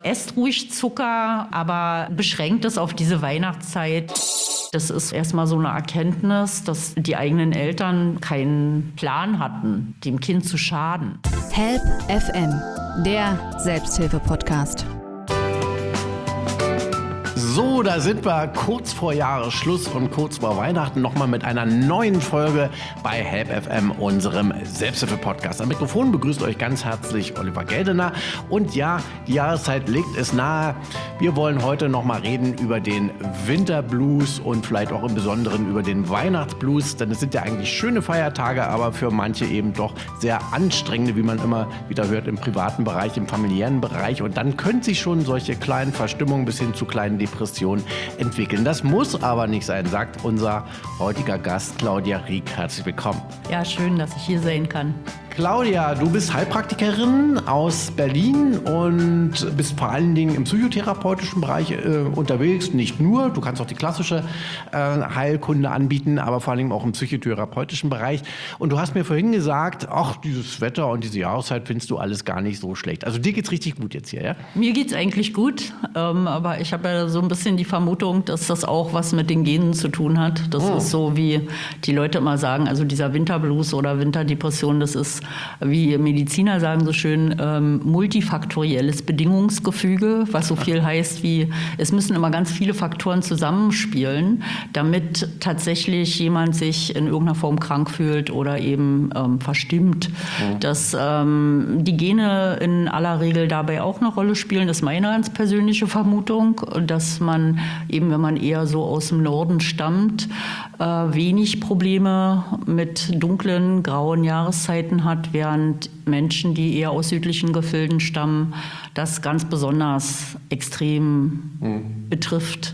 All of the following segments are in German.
esst ruhig Zucker, aber beschränkt es auf diese Weihnachtszeit. Das ist erstmal so eine Erkenntnis, dass die eigenen Eltern keinen Plan hatten, dem Kind zu schaden. Help FM, der Selbsthilfe-Podcast. So, da sind wir kurz vor Jahresschluss und kurz vor Weihnachten nochmal mit einer neuen Folge bei Help FM, unserem Selbsthilfe-Podcast. Am Mikrofon begrüßt euch ganz herzlich Oliver Geldener. Und ja, die Jahreszeit legt es nahe. Wir wollen heute nochmal reden über den Winterblues und vielleicht auch im Besonderen über den Weihnachtsblues. Denn es sind ja eigentlich schöne Feiertage, aber für manche eben doch sehr anstrengende, wie man immer wieder hört, im privaten Bereich, im familiären Bereich. Und dann können sich schon solche kleinen Verstimmungen bis hin zu kleinen Depressionen entwickeln. Das muss aber nicht sein, sagt unser heutiger Gast Claudia Rieck. Herzlich willkommen. Ja, schön, dass ich hier sein kann. Claudia, du bist Heilpraktikerin aus Berlin und bist vor allen Dingen im psychotherapeutischen Bereich unterwegs. Nicht nur, du kannst auch die klassische Heilkunde anbieten, aber vor allen Dingen auch im psychotherapeutischen Bereich. Und du hast mir vorhin gesagt, ach, dieses Wetter und diese Jahreszeit findest du alles gar nicht so schlecht. Also dir geht's richtig gut jetzt hier, ja? Mir geht's eigentlich gut, aber ich habe ja so ein bisschen die Vermutung, dass das auch was mit den Genen zu tun hat. Das ist so, wie die Leute immer sagen, also dieser Winterblues oder Winterdepression, das ist, wie Mediziner sagen so schön, multifaktorielles Bedingungsgefüge, was so viel heißt wie, es müssen immer ganz viele Faktoren zusammenspielen, damit tatsächlich jemand sich in irgendeiner Form krank fühlt oder eben verstimmt. Dass die Gene in aller Regel dabei auch eine Rolle spielen, das ist meine ganz persönliche Vermutung, dass man eben, wenn man eher so aus dem Norden stammt, wenig Probleme mit dunklen, grauen Jahreszeiten hat, während Menschen, die eher aus südlichen Gefilden stammen, das ganz besonders extrem betrifft.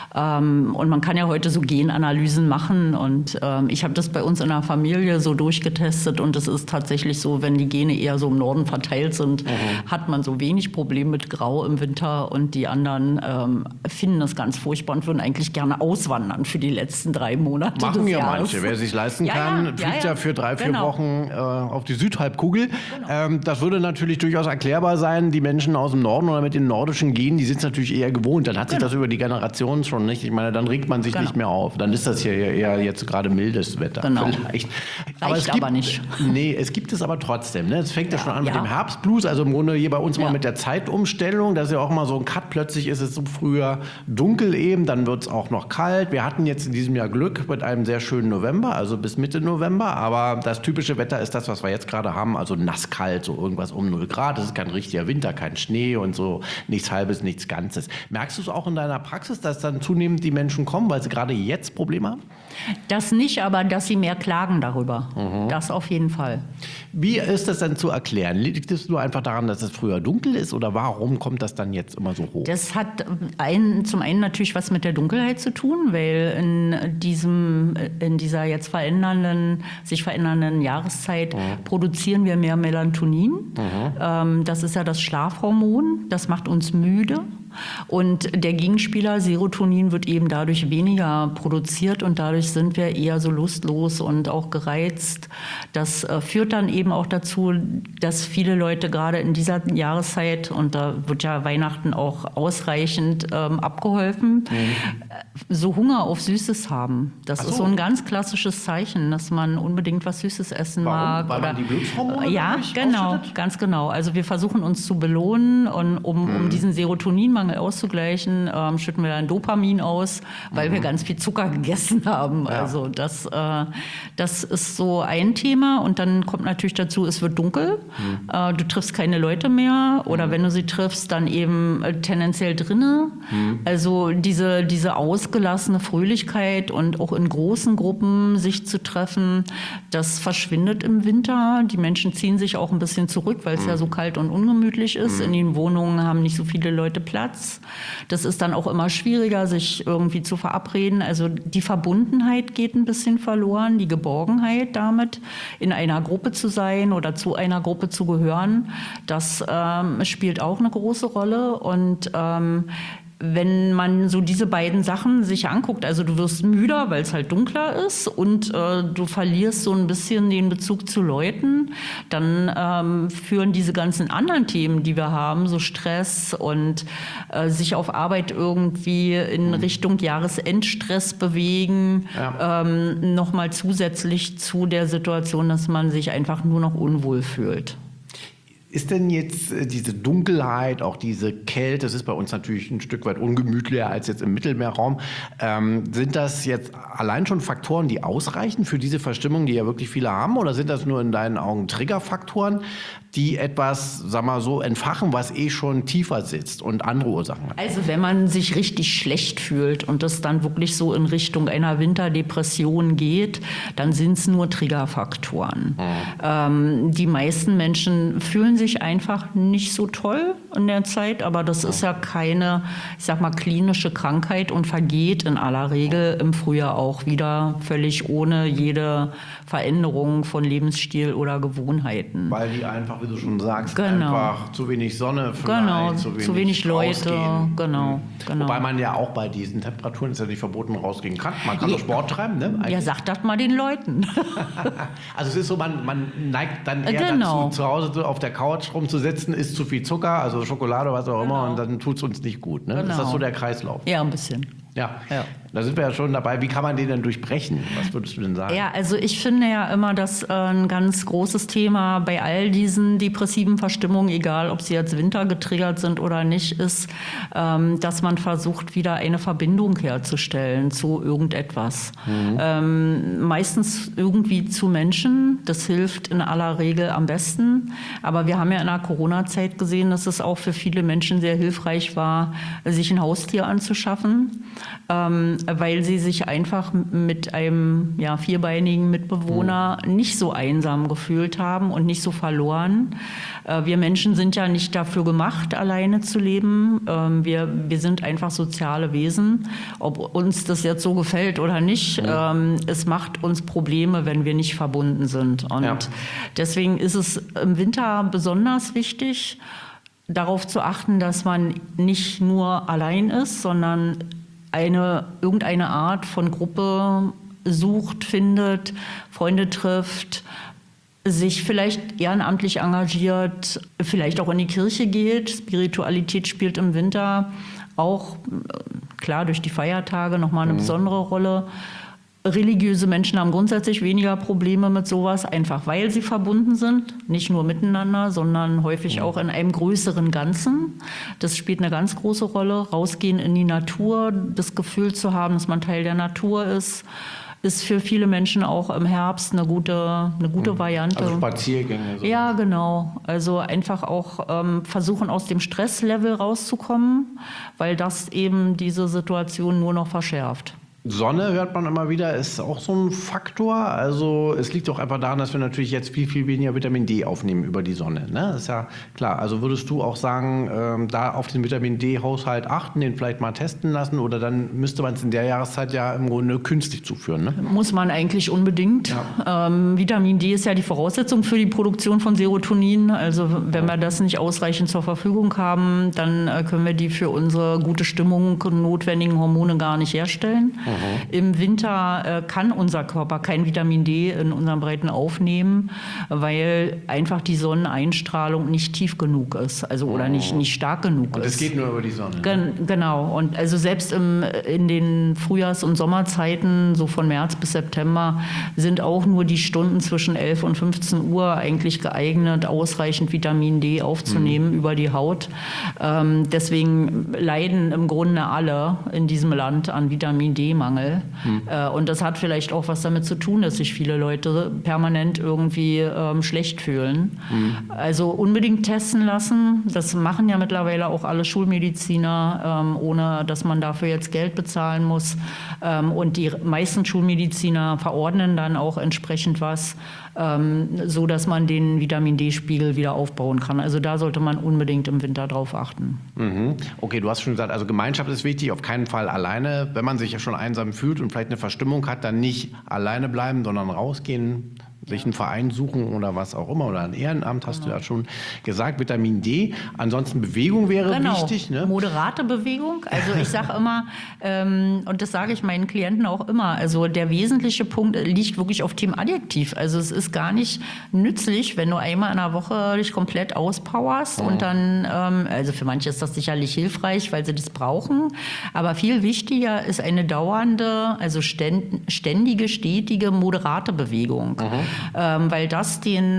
Und man kann ja heute so Genanalysen machen und ich habe das bei uns in der Familie so durchgetestet und es ist tatsächlich so, wenn die Gene eher so im Norden verteilt sind, hat man so wenig Problem mit Grau im Winter und die anderen finden das ganz furchtbar und würden eigentlich gerne auswandern für die letzten 3 Monate. Machen ja Jahres. manche, wer sich leisten kann, fliegt ja für 3-4 Wochen auf die Südhalbkugel. Genau. Das würde natürlich durchaus erklärbar sein. Die Menschen aus dem Norden oder mit den nordischen Genen, die sind es natürlich eher gewohnt. Dann hat sich das über die Generationen schon nicht. Ich meine, dann regt man sich nicht mehr auf. Dann ist das hier eher jetzt gerade mildes Wetter. Genau. Vielleicht. Reicht aber nicht. Nee, es gibt es aber trotzdem. Ne? Es fängt ja schon an mit dem Herbstblues. Also im Grunde hier bei uns mal mit der Zeitumstellung. Das ist ja auch mal so ein Cut. Plötzlich ist es so früher dunkel eben. Dann wird es auch noch kalt. Wir hatten jetzt in diesem Jahr Glück mit einem sehr schönen November, also bis Mitte November. Aber das typische Wetter ist das, was wir jetzt gerade haben. Also nasskalt, so irgendwas um 0 Grad. Das ist kein richtiger Winter, kein Schnee und so nichts Halbes, nichts Ganzes. Merkst du es auch in deiner Praxis, dass dann zunehmend die Menschen kommen, weil sie gerade jetzt Probleme haben? Das nicht, aber dass sie mehr klagen darüber. Das auf jeden Fall. Wie ist das denn zu erklären? Liegt es nur einfach daran, dass es früher dunkel ist oder warum kommt das dann jetzt immer so hoch? Das hat zum einen natürlich was mit der Dunkelheit zu tun, weil in dieser jetzt sich verändernden Jahreszeit produzieren wir mehr Melatonin. Das ist ja das Schlafhormon, das macht uns müde. Und der Gegenspieler Serotonin wird eben dadurch weniger produziert und dadurch sind wir eher so lustlos und auch gereizt. Das führt dann eben auch dazu, dass viele Leute gerade in dieser Jahreszeit, und da wird ja Weihnachten auch ausreichend abgeholfen, so Hunger auf Süßes haben. Das ist so ein ganz klassisches Zeichen, dass man unbedingt was Süßes essen mag. Weil man die Glückshormone genau, ganz genau. Also wir versuchen uns zu belohnen und um diesen Serotoninmangel auszugleichen, schütten wir dann Dopamin aus, weil wir ganz viel Zucker gegessen haben. Ja. Also das ist so ein Thema. Und dann kommt natürlich dazu, es wird dunkel. Du triffst keine Leute mehr. Oder wenn du sie triffst, dann eben tendenziell drinnen. Also diese ausgelassene Fröhlichkeit und auch in großen Gruppen sich zu treffen, das verschwindet im Winter. Die Menschen ziehen sich auch ein bisschen zurück, weil es ja so kalt und ungemütlich ist. In den Wohnungen haben nicht so viele Leute Platz. Das ist dann auch immer schwieriger, sich irgendwie zu verabreden. Also die Verbundenheit geht ein bisschen verloren, die Geborgenheit damit, in einer Gruppe zu sein oder zu einer Gruppe zu gehören. Das spielt auch eine große Rolle. Und wenn man so diese beiden Sachen sich anguckt, also du wirst müder, weil es halt dunkler ist und du verlierst so ein bisschen den Bezug zu Leuten, dann führen diese ganzen anderen Themen, die wir haben, so Stress und sich auf Arbeit irgendwie in Richtung Jahresendstress bewegen, nochmal zusätzlich zu der Situation, dass man sich einfach nur noch unwohl fühlt. Ist denn jetzt diese Dunkelheit, auch diese Kälte, das ist bei uns natürlich ein Stück weit ungemütlicher als jetzt im Mittelmeerraum, sind das jetzt allein schon Faktoren, die ausreichen für diese Verstimmung, die ja wirklich viele haben, oder sind das nur in deinen Augen Triggerfaktoren, die etwas, sag mal so, entfachen, was schon tiefer sitzt und andere Ursachen hat? Also wenn man sich richtig schlecht fühlt und das dann wirklich so in Richtung einer Winterdepression geht, dann sind es nur Triggerfaktoren. Die meisten Menschen fühlen sich einfach nicht so toll in der Zeit, aber das ist ja keine, ich sag mal, klinische Krankheit und vergeht in aller Regel im Frühjahr auch wieder völlig ohne jede Veränderung von Lebensstil oder Gewohnheiten. Weil die einfach, wie du schon sagst, Genau. einfach zu wenig Sonne, Genau, zu zu wenig Leute, rausgehen. genau. Wobei man ja auch bei diesen Temperaturen, ist ja nicht verboten, rausgehen kann. Man kann doch Sport treiben, ne? Ja, sag das mal den Leuten. Also es ist so, man neigt dann eher Genau. dazu, zu Hause auf der Couch rumzusitzen, isst zu viel Zucker, also Schokolade, was auch immer, und dann tut es uns nicht gut. Ne? Genau. Ist das so der Kreislauf? Ja, ein bisschen. Ja. Ja. Da sind wir ja schon dabei. Wie kann man den denn durchbrechen? Was würdest du denn sagen? Ja, also ich finde ja immer, dass ein ganz großes Thema bei all diesen depressiven Verstimmungen, egal ob sie jetzt Winter getriggert sind oder nicht, ist, dass man versucht, wieder eine Verbindung herzustellen zu irgendetwas. Meistens irgendwie zu Menschen. Das hilft in aller Regel am besten. Aber wir haben ja in der Corona-Zeit gesehen, dass es auch für viele Menschen sehr hilfreich war, sich ein Haustier anzuschaffen, weil sie sich einfach mit einem vierbeinigen Mitbewohner nicht so einsam gefühlt haben und nicht so verloren. Wir Menschen sind ja nicht dafür gemacht, alleine zu leben. Wir sind einfach soziale Wesen. Ob uns das jetzt so gefällt oder nicht, es macht uns Probleme, wenn wir nicht verbunden sind. Und deswegen ist es im Winter besonders wichtig, darauf zu achten, dass man nicht nur allein ist, sondern irgendeine Art von Gruppe sucht, findet, Freunde trifft, sich vielleicht ehrenamtlich engagiert, vielleicht auch in die Kirche geht. Spiritualität spielt im Winter auch, klar, durch die Feiertage nochmal eine besondere Rolle. Religiöse Menschen haben grundsätzlich weniger Probleme mit sowas, einfach weil sie verbunden sind, nicht nur miteinander, sondern häufig auch in einem größeren Ganzen. Das spielt eine ganz große Rolle. Rausgehen in die Natur, das Gefühl zu haben, dass man Teil der Natur ist für viele Menschen auch im Herbst eine gute Variante. Also Spaziergänge. So. Ja, genau. Also einfach auch versuchen, aus dem Stresslevel rauszukommen, weil das eben diese Situation nur noch verschärft. Sonne, hört man immer wieder, ist auch so ein Faktor. Also es liegt auch einfach daran, dass wir natürlich jetzt viel, viel weniger Vitamin D aufnehmen über die Sonne. Ne? Das ist ja klar. Also würdest du auch sagen, da auf den Vitamin D-Haushalt achten, den vielleicht mal testen lassen, oder dann müsste man es in der Jahreszeit ja im Grunde künstlich zuführen? Ne? Muss man eigentlich unbedingt. Ja. Vitamin D ist ja die Voraussetzung für die Produktion von Serotonin. Also wenn wir das nicht ausreichend zur Verfügung haben, dann können wir die für unsere gute Stimmung notwendigen Hormone gar nicht herstellen. Im Winter kann unser Körper kein Vitamin D in unseren Breiten aufnehmen, weil einfach die Sonneneinstrahlung nicht tief genug ist, also oder nicht stark genug ist. Das geht nur über die Sonne. Genau. Und also selbst in den Frühjahrs- und Sommerzeiten, so von März bis September, sind auch nur die Stunden zwischen 11 und 15 Uhr eigentlich geeignet, ausreichend Vitamin D aufzunehmen über die Haut. Deswegen leiden im Grunde alle in diesem Land an Vitamin D-Mangel. Und das hat vielleicht auch was damit zu tun, dass sich viele Leute permanent irgendwie schlecht fühlen. Also unbedingt testen lassen. Das machen ja mittlerweile auch alle Schulmediziner, ohne dass man dafür jetzt Geld bezahlen muss. Und die meisten Schulmediziner verordnen dann auch entsprechend was, so dass man den Vitamin-D-Spiegel wieder aufbauen kann. Also da sollte man unbedingt im Winter drauf achten. Okay, du hast schon gesagt, also Gemeinschaft ist wichtig, auf keinen Fall alleine. Wenn man sich ja schon einsam fühlt und vielleicht eine Verstimmung hat, dann nicht alleine bleiben, sondern rausgehen, sich einen Verein suchen oder was auch immer oder ein Ehrenamt, hast du ja schon gesagt. Vitamin D, ansonsten Bewegung wäre wichtig. Ne? Moderate Bewegung. Also ich sage immer, und das sage ich meinen Klienten auch immer, also der wesentliche Punkt liegt wirklich auf dem Adjektiv. Also es ist gar nicht nützlich, wenn du einmal in der Woche dich komplett auspowerst und dann, also für manche ist das sicherlich hilfreich, weil sie das brauchen, aber viel wichtiger ist eine dauernde, also ständige, stetige, moderate Bewegung. Weil das den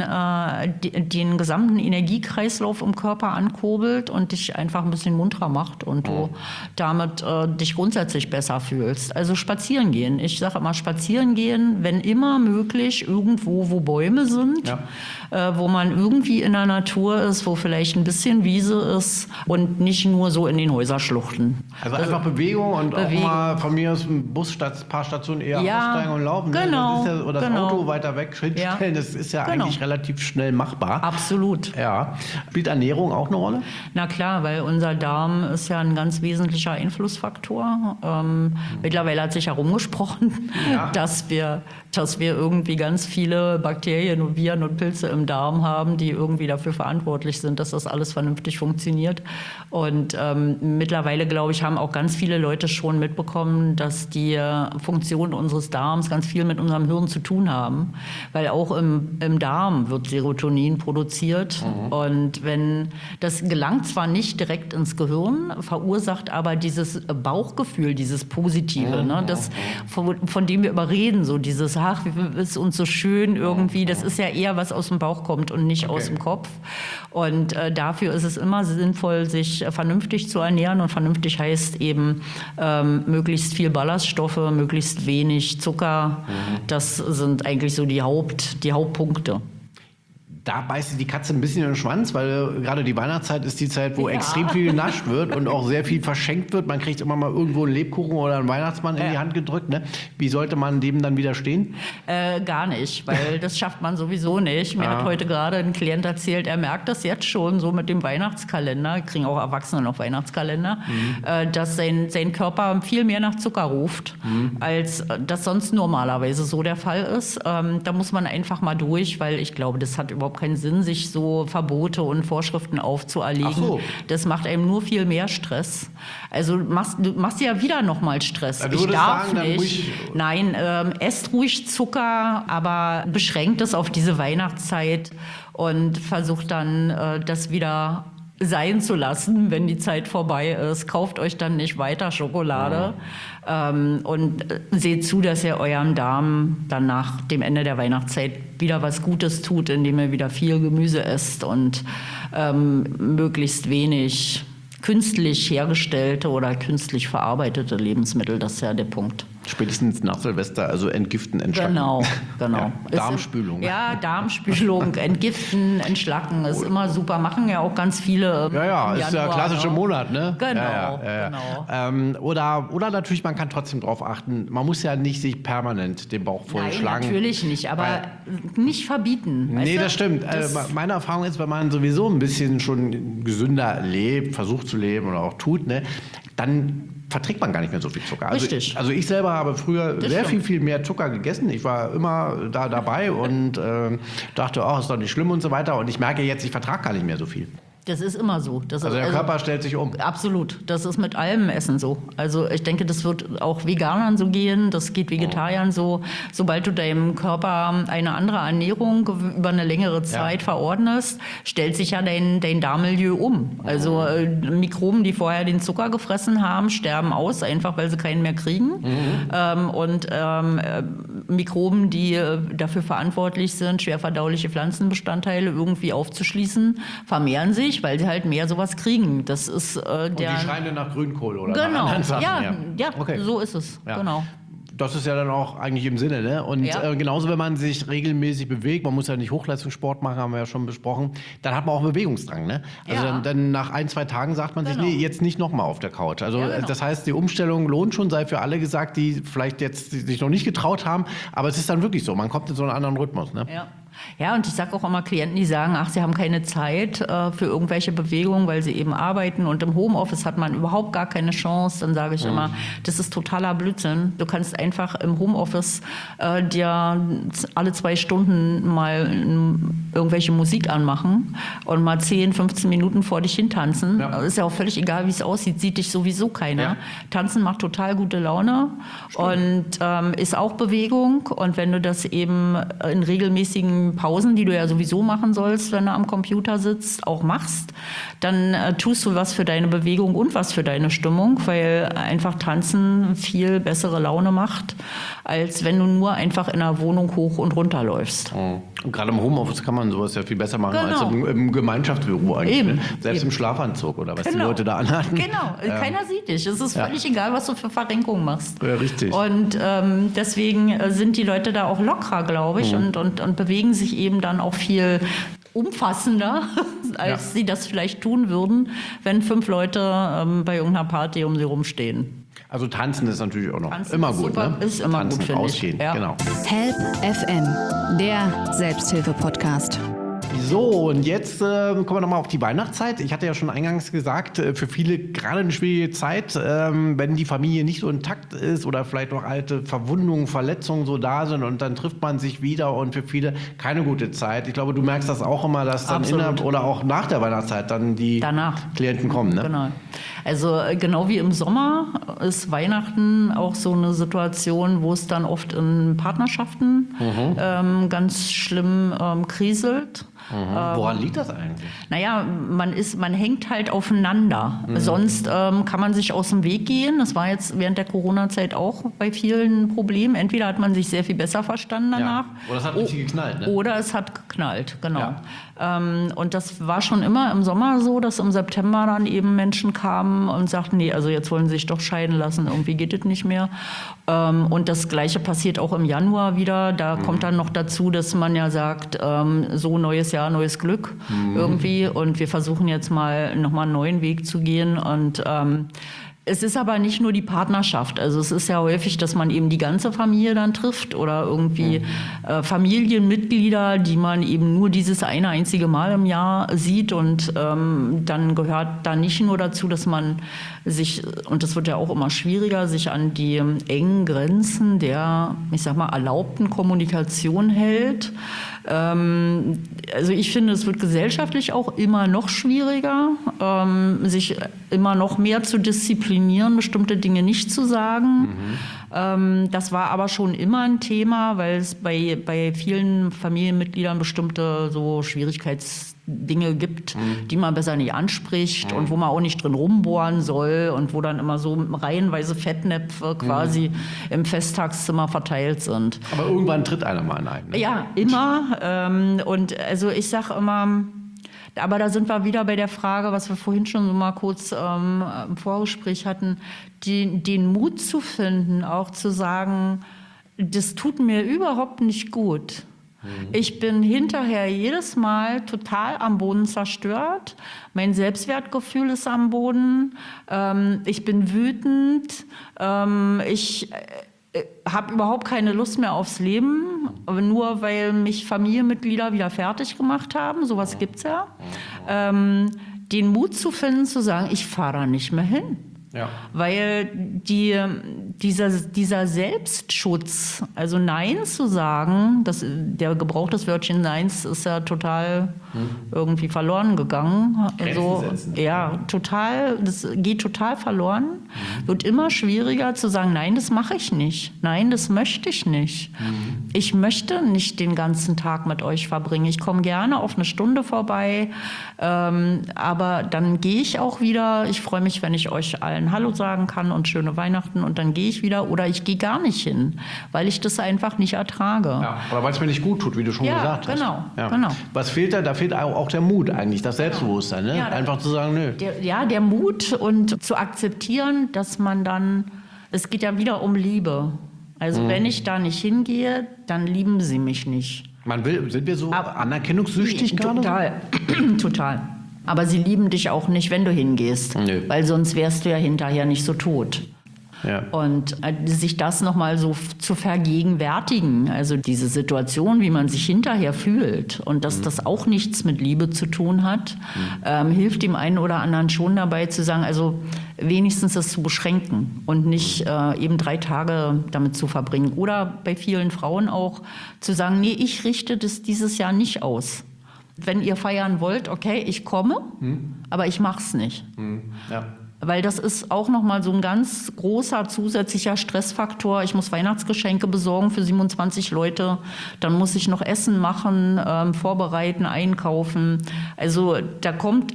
gesamten Energiekreislauf im Körper ankurbelt und dich einfach ein bisschen munterer macht und du damit dich grundsätzlich besser fühlst. Also spazieren gehen. Ich sage immer spazieren gehen, wenn immer möglich, irgendwo, wo Bäume sind, wo man irgendwie in der Natur ist, wo vielleicht ein bisschen Wiese ist und nicht nur so in den Häuserschluchten. Also einfach Bewegung und auch mal von mir aus ein paar Stationen eher aussteigen und laufen. Genau. Ne? Oder das Auto weiter weg stellen, das ist ja eigentlich relativ schnell machbar. Absolut. Ja. Spielt Ernährung auch eine Rolle? Na klar, weil unser Darm ist ja ein ganz wesentlicher Einflussfaktor. Mittlerweile hat sich herumgesprochen, dass wir irgendwie ganz viele Bakterien und Viren und Pilze im Darm haben, die irgendwie dafür verantwortlich sind, dass das alles vernünftig funktioniert. Und mittlerweile, glaube ich, haben auch ganz viele Leute schon mitbekommen, dass die Funktion unseres Darms ganz viel mit unserem Hirn zu tun haben. Weil auch im Darm wird Serotonin produziert. Und wenn das gelangt zwar nicht direkt ins Gehirn, verursacht aber dieses Bauchgefühl, dieses Positive, ne, das, von dem wir überreden, so dieses, ach, wie ist uns so schön irgendwie, das ist ja eher was aus dem Bauch kommt und nicht aus dem Kopf. Und dafür ist es immer sinnvoll, sich vernünftig zu ernähren. Und vernünftig heißt eben möglichst viel Ballaststoffe, möglichst wenig Zucker. Das sind eigentlich so die Hauptpunkte. Da beißt die Katze ein bisschen in den Schwanz, weil gerade die Weihnachtszeit ist die Zeit, wo extrem viel genascht wird und auch sehr viel verschenkt wird. Man kriegt immer mal irgendwo einen Lebkuchen oder einen Weihnachtsmann in die Hand gedrückt. Ne? Wie sollte man dem dann widerstehen? Gar nicht, weil das schafft man sowieso nicht. Mir hat heute gerade ein Klient erzählt, er merkt das jetzt schon so mit dem Weihnachtskalender, kriegen auch Erwachsene noch Weihnachtskalender, dass sein Körper viel mehr nach Zucker ruft, als das sonst normalerweise so der Fall ist. Da muss man einfach mal durch, weil ich glaube, das hat überhaupt keinen Sinn, sich so Verbote und Vorschriften aufzuerlegen. Ach so. Das macht einem nur viel mehr Stress. Also du machst dir ja wieder nochmal Stress. Ja, du ich darf sagen, nicht. Nein, esst ruhig Zucker, aber beschränkt es auf diese Weihnachtszeit und versucht dann das wieder sein zu lassen, wenn die Zeit vorbei ist. Kauft euch dann nicht weiter Schokolade und seht zu, dass ihr eurem Darm dann nach dem Ende der Weihnachtszeit wieder was Gutes tut, indem ihr wieder viel Gemüse esst und möglichst wenig künstlich hergestellte oder künstlich verarbeitete Lebensmittel. Das ist ja der Punkt. Spätestens nach Silvester, also entgiften, entschlacken. Genau. Ja, Darmspülung. Darmspülung, entgiften, entschlacken ist immer super. Machen ja auch ganz viele. Ist der klassische Monat, ne? Genau. Oder natürlich, man kann trotzdem drauf achten, man muss ja nicht sich permanent den Bauch vollschlagen. Nein, natürlich nicht, aber nicht verbieten. Nee, das stimmt. Meine Erfahrung ist, wenn man sowieso ein bisschen schon gesünder lebt, versucht zu leben oder auch tut, ne, dann verträgt man gar nicht mehr so viel Zucker. Richtig. Also ich selber habe früher viel mehr Zucker gegessen. Ich war immer da dabei und dachte, ist doch nicht schlimm und so weiter. Und ich merke jetzt, ich vertrage gar nicht mehr so viel. Das ist immer so. Also der Körper stellt sich um. Absolut. Das ist mit allem Essen so. Also ich denke, das wird auch Veganern so gehen, das geht Vegetariern so. Sobald du deinem Körper eine andere Ernährung über eine längere Zeit verordnest, stellt sich ja dein Darmmilieu um. Also Mikroben, die vorher den Zucker gefressen haben, sterben aus, einfach weil sie keinen mehr kriegen. Und Mikroben, die dafür verantwortlich sind, schwerverdauliche Pflanzenbestandteile irgendwie aufzuschließen, vermehren sich, weil sie halt mehr sowas kriegen. Das ist und die schreien dann nach Grünkohl oder nach genau. anderen Sachen. Ja, okay. So ist es. Ja. Genau. Das ist ja dann auch eigentlich im Sinne, ne? Und genauso, wenn man sich regelmäßig bewegt, man muss ja nicht Hochleistungssport machen, haben wir ja schon besprochen, dann hat man auch Bewegungsdrang, ne? Also dann nach 1-2 Tagen sagt man sich, nee, jetzt nicht nochmal auf der Couch. Also das heißt, die Umstellung lohnt schon, sei für alle gesagt, die vielleicht jetzt sich noch nicht getraut haben, aber es ist dann wirklich so, man kommt in so einen anderen Rhythmus, ne? Ja. Ja, und ich sage auch immer Klienten, die sagen, ach, sie haben keine Zeit für irgendwelche Bewegungen, weil sie eben arbeiten und im Homeoffice hat man überhaupt gar keine Chance. Dann sage ich immer, das ist totaler Blödsinn. Du kannst einfach im Homeoffice dir alle 2 Stunden mal irgendwelche Musik anmachen und mal 10, 15 Minuten vor dich hin tanzen. Ja. Ist ja auch völlig egal, wie es aussieht, sieht dich sowieso keiner. Ja. Tanzen macht total gute Laune und ist auch Bewegung. Und wenn du das eben in regelmäßigen Pausen, die du ja sowieso machen sollst, wenn du am Computer sitzt, auch machst, dann tust du was für deine Bewegung und was für deine Stimmung, weil einfach Tanzen viel bessere Laune macht, als wenn du nur einfach in der Wohnung hoch und runter läufst. Und gerade im Homeoffice kann man sowas ja viel besser machen als Genau. im Gemeinschaftsbüro eigentlich. Eben. Ne? Selbst Eben. im Schlafanzug oder was die Genau. Leute da anhatten. Genau, keiner sieht dich. Es ist völlig egal, was du für Verrenkungen machst. Ja, richtig. Und deswegen sind die Leute da auch lockerer, glaube ich, und bewegen sich eben dann auch umfassender, als sie das vielleicht tun würden, wenn 5 Leute bei irgendeiner Party um sie rumstehen. Also tanzen ist natürlich auch noch Tanzen immer ist gut. super, Ne? ist immer tanzen, gut, finde ich. ausgehen, Ja. genau. Help FM, der Selbsthilfe-Podcast. So, und jetzt kommen wir nochmal auf die Weihnachtszeit. Ich hatte ja schon eingangs gesagt, für viele gerade eine schwierige Zeit, wenn die Familie nicht so intakt ist oder vielleicht noch alte Verwundungen, Verletzungen so da sind und dann trifft man sich wieder und für viele keine gute Zeit. Ich glaube, du merkst das auch immer, dass dann Absolut. innerhalb oder auch nach der Weihnachtszeit dann die Danach. Klienten kommen. Ne? Genau. Also genau wie im Sommer ist Weihnachten auch so eine Situation, wo es dann oft in Partnerschaften ganz schlimm kriselt. Woran liegt das eigentlich? Naja, man hängt halt aufeinander. Sonst kann man sich aus dem Weg gehen. Das war jetzt während der Corona-Zeit auch bei vielen ein Problem. Entweder hat man sich sehr viel besser verstanden danach. Ja. Oder es hat richtig geknallt. Ne? Oder es hat geknallt, genau. Ja. Und das war schon immer im Sommer so, dass im September dann eben Menschen kamen und sagten, nee, also jetzt wollen sie sich doch scheiden lassen, irgendwie geht es nicht mehr. Und das Gleiche passiert auch im Januar wieder. Da kommt dann noch dazu, dass man ja sagt, so neues Jahr, neues Glück irgendwie. Und wir versuchen jetzt mal nochmal einen neuen Weg zu gehen. Und es ist aber nicht nur die Partnerschaft. Also es ist ja häufig, dass man eben die ganze Familie dann trifft oder irgendwie Familienmitglieder, die man eben nur dieses eine einzige Mal im Jahr sieht. Und dann gehört da nicht nur dazu, dass man sich, und das wird ja auch immer schwieriger, sich an die engen Grenzen der, ich sag mal, erlaubten Kommunikation hält. Also ich finde, es wird gesellschaftlich auch immer noch schwieriger, sich immer noch mehr zu disziplinieren, bestimmte Dinge nicht zu sagen. Das war aber schon immer ein Thema, weil es bei vielen Familienmitgliedern bestimmte so Schwierigkeitsdinge gibt, die man besser nicht anspricht und wo man auch nicht drin rumbohren soll und wo dann immer so reihenweise Fettnäpfe quasi im Festtagszimmer verteilt sind. Aber irgendwann tritt einer mal ein. Ne? Ja, immer. Und also ich sage immer, aber da sind wir wieder bei der Frage, was wir vorhin schon so mal kurz im Vorgespräch hatten, den Mut zu finden, auch zu sagen, das tut mir überhaupt nicht gut. Ich bin hinterher jedes Mal total am Boden zerstört. Mein Selbstwertgefühl ist am Boden. Ich bin wütend. Ich habe überhaupt keine Lust mehr aufs Leben, nur weil mich Familienmitglieder wieder fertig gemacht haben. Sowas gibt's ja. Den Mut zu finden, zu sagen, ich fahre da nicht mehr hin. Ja. Weil dieser Selbstschutz, also Nein zu sagen, der Gebrauch des Wörtchen Neins ist ja total irgendwie verloren gegangen. Also, ja, total, das geht total verloren. Wird immer schwieriger zu sagen, nein, das mache ich nicht. Nein, das möchte ich nicht. Ich möchte nicht den ganzen Tag mit euch verbringen. Ich komme gerne auf eine Stunde vorbei, aber dann gehe ich auch wieder. Ich freue mich, wenn ich euch allen Hallo sagen kann und schöne Weihnachten und dann gehe ich wieder oder ich gehe gar nicht hin, weil ich das einfach nicht ertrage. Ja, oder weil es mir nicht gut tut, wie du schon gesagt hast. Genau. Was fehlt da? Da fehlt auch der Mut eigentlich, das Selbstbewusstsein. Ne? Ja, einfach zu sagen, nö. Der Mut und zu akzeptieren, dass man dann, es geht ja wieder um Liebe. Also wenn ich da nicht hingehe, dann lieben sie mich nicht. Sind wir so anerkennungssüchtig gerade? Total, total. Aber sie lieben dich auch nicht, wenn du hingehst, Nö. weil sonst wärst du ja hinterher nicht so tot. Ja. Und sich das nochmal so zu vergegenwärtigen, also diese Situation, wie man sich hinterher fühlt und dass das auch nichts mit Liebe zu tun hat, hilft dem einen oder anderen schon dabei zu sagen, also wenigstens das zu beschränken und nicht eben 3 Tage damit zu verbringen. Oder bei vielen Frauen auch zu sagen, nee, ich richte das dieses Jahr nicht aus. Wenn ihr feiern wollt, okay, ich komme, aber ich mach's nicht. Ja. Weil das ist auch nochmal so ein ganz großer zusätzlicher Stressfaktor. Ich muss Weihnachtsgeschenke besorgen für 27 Leute. Dann muss ich noch Essen machen, vorbereiten, einkaufen. Also da kommt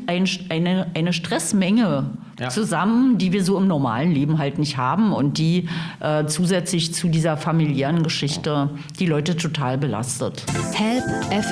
eine Stressmenge zusammen, die wir so im normalen Leben halt nicht haben und die zusätzlich zu dieser familiären Geschichte die Leute total belastet. Help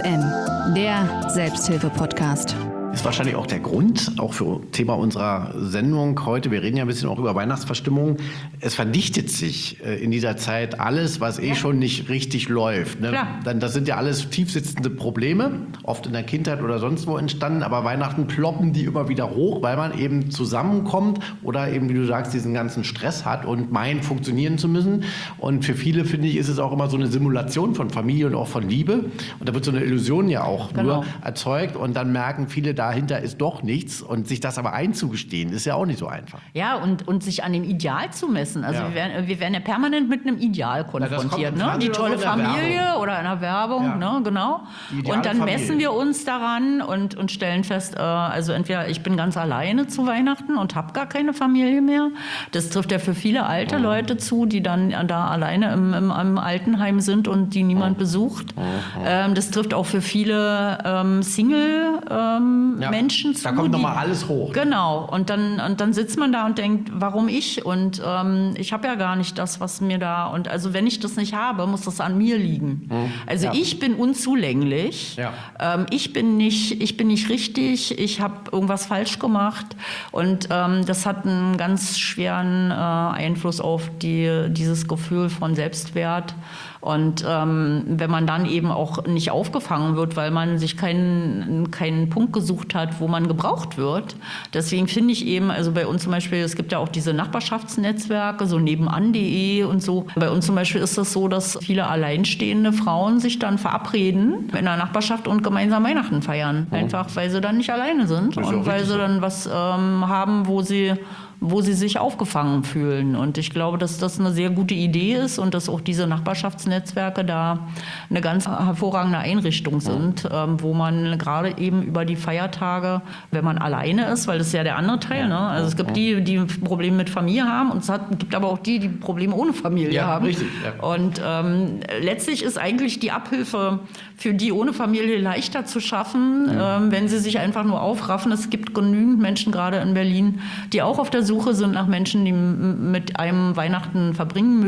FM, der Selbsthilfe-Podcast. Ist wahrscheinlich auch der Grund, auch für Thema unserer Sendung heute. Wir reden ja ein bisschen auch über Weihnachtsverstimmung. Es verdichtet sich in dieser Zeit alles, was schon nicht richtig läuft. Ne? Klar. Das sind ja alles tiefsitzende Probleme, oft in der Kindheit oder sonst wo entstanden. Aber Weihnachten ploppen die immer wieder hoch, weil man eben zusammenkommt oder eben, wie du sagst, diesen ganzen Stress hat und meint, funktionieren zu müssen. Und für viele, finde ich, ist es auch immer so eine Simulation von Familie und auch von Liebe. Und da wird so eine Illusion ja auch nur erzeugt. Und dann merken viele, dahinter ist doch nichts. Und sich das aber einzugestehen, ist ja auch nicht so einfach. Ja, und sich an dem Ideal zu messen. Also wir werden ja permanent mit einem Ideal konfrontiert. Ne? Die tolle Familie oder in der Werbung, ne? Genau. Und dann messen wir uns daran und stellen fest, also entweder ich bin ganz alleine zu Weihnachten und habe gar keine Familie mehr. Das trifft ja für viele alte Leute zu, die dann da alleine im Altenheim sind und die niemand besucht. Das trifft auch für viele Single-Menschen zu. Da kommt nochmal alles hoch. Genau. Und dann sitzt man da und denkt, warum ich? Und ich habe ja gar nicht das, was mir da... Und also wenn ich das nicht habe, muss das an mir liegen. Also ich bin unzulänglich. Ja. Ich bin nicht richtig. Ich habe irgendwas falsch gemacht. Und das hat einen ganz schweren Einfluss auf dieses Gefühl von Selbstwert. Und wenn man dann eben auch nicht aufgefangen wird, weil man sich keinen Punkt gesucht hat, wo man gebraucht wird. Deswegen finde ich eben, also bei uns zum Beispiel, es gibt ja auch diese Nachbarschaftsnetzwerke, so nebenan.de und so. Bei uns zum Beispiel ist das so, dass viele alleinstehende Frauen sich dann verabreden in der Nachbarschaft und gemeinsam Weihnachten feiern. Einfach, weil sie dann nicht alleine sind und weil sie dann was haben, wo sie sich aufgefangen fühlen. Und ich glaube, dass das eine sehr gute Idee ist und dass auch diese Nachbarschaftsnetzwerke da eine ganz hervorragende Einrichtung sind, wo man gerade eben über die Feiertage, wenn man alleine ist, weil das ist ja der andere Teil, ne? Also es gibt die Probleme mit Familie haben und es gibt aber auch die Probleme ohne Familie haben. Richtig, ja. Und letztlich ist eigentlich die Abhilfe für die ohne Familie leichter zu schaffen, wenn sie sich einfach nur aufraffen. Es gibt genügend Menschen, gerade in Berlin, die auch auf der Suche sind nach Menschen, die mit einem Weihnachten verbringen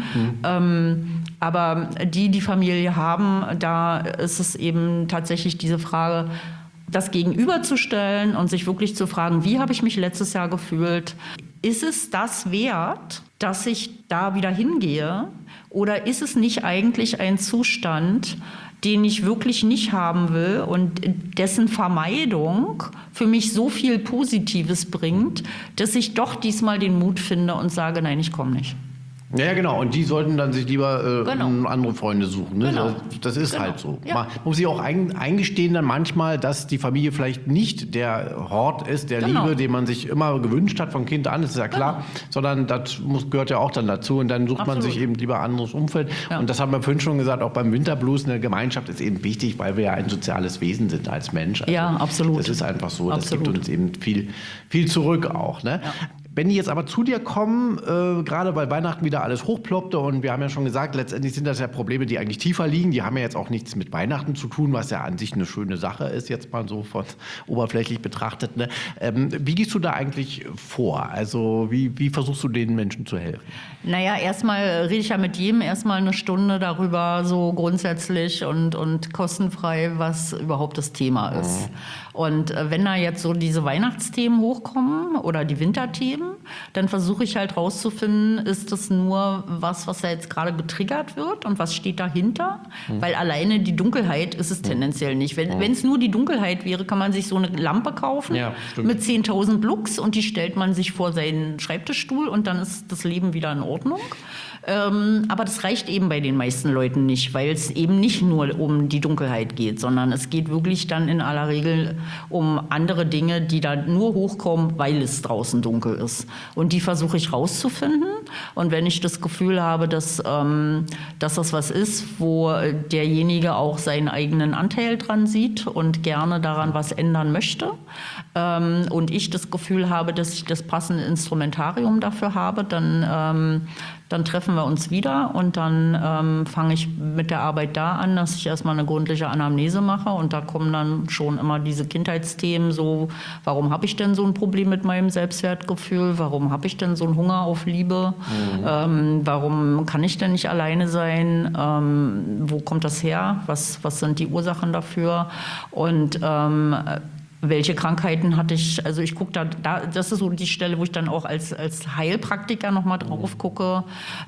mögen. Aber die Familie haben, da ist es eben tatsächlich diese Frage, das gegenüberzustellen und sich wirklich zu fragen, wie habe ich mich letztes Jahr gefühlt? Ist es das wert, dass ich da wieder hingehe? Oder ist es nicht eigentlich ein Zustand, den ich wirklich nicht haben will und dessen Vermeidung für mich so viel Positives bringt, dass ich doch diesmal den Mut finde und sage, nein, ich komme nicht. Ja, genau. Und die sollten dann sich lieber andere Freunde suchen. Ne? Genau. Das ist halt so. Ja. Man muss sich auch eingestehen dann manchmal, dass die Familie vielleicht nicht der Hort ist, der Liebe, den man sich immer gewünscht hat von Kind an, das ist ja klar, sondern das gehört ja auch dann dazu. Und dann sucht man sich eben lieber ein anderes Umfeld. Ja. Und das haben wir vorhin schon gesagt, auch beim Winterblues, eine Gemeinschaft ist eben wichtig, weil wir ja ein soziales Wesen sind als Mensch. Also ja, absolut. Das ist einfach so. Das gibt uns eben viel zurück auch. Ne? Ja. Wenn die jetzt aber zu dir kommen, gerade weil Weihnachten wieder alles hochploppte und wir haben ja schon gesagt, letztendlich sind das ja Probleme, die eigentlich tiefer liegen. Die haben ja jetzt auch nichts mit Weihnachten zu tun, was ja an sich eine schöne Sache ist, jetzt mal so von oberflächlich betrachtet. Ne? Wie gehst du da eigentlich vor? Also wie versuchst du den Menschen zu helfen? Naja, erstmal rede ich ja mit jedem erstmal eine Stunde darüber, so grundsätzlich und kostenfrei, was überhaupt das Thema ist. Und wenn da jetzt so diese Weihnachtsthemen hochkommen oder die Winterthemen, dann versuche ich halt rauszufinden, ist das nur was da jetzt gerade getriggert wird und was steht dahinter? Weil alleine die Dunkelheit ist es tendenziell nicht. Wenn es nur die Dunkelheit wäre, kann man sich so eine Lampe kaufen mit 10.000 Lux und die stellt man sich vor seinen Schreibtischstuhl und dann ist das Leben wieder in Ordnung. Aber das reicht eben bei den meisten Leuten nicht, weil es eben nicht nur um die Dunkelheit geht, sondern es geht wirklich dann in aller Regel um andere Dinge, die da nur hochkommen, weil es draußen dunkel ist. Und die versuche ich rauszufinden. Und wenn ich das Gefühl habe, dass das was ist, wo derjenige auch seinen eigenen Anteil dran sieht und gerne daran was ändern möchte, und ich das Gefühl habe, dass ich das passende Instrumentarium dafür habe, dann treffen wir uns wieder und dann fange ich mit der Arbeit da an, dass ich erstmal eine gründliche Anamnese mache und da kommen dann schon immer diese Kindheitsthemen, so warum habe ich denn so ein Problem mit meinem Selbstwertgefühl, warum habe ich denn so einen Hunger auf Liebe, warum kann ich denn nicht alleine sein, wo kommt das her, was sind die Ursachen dafür und welche Krankheiten hatte ich, also ich gucke da, das ist so die Stelle, wo ich dann auch als Heilpraktiker nochmal drauf gucke,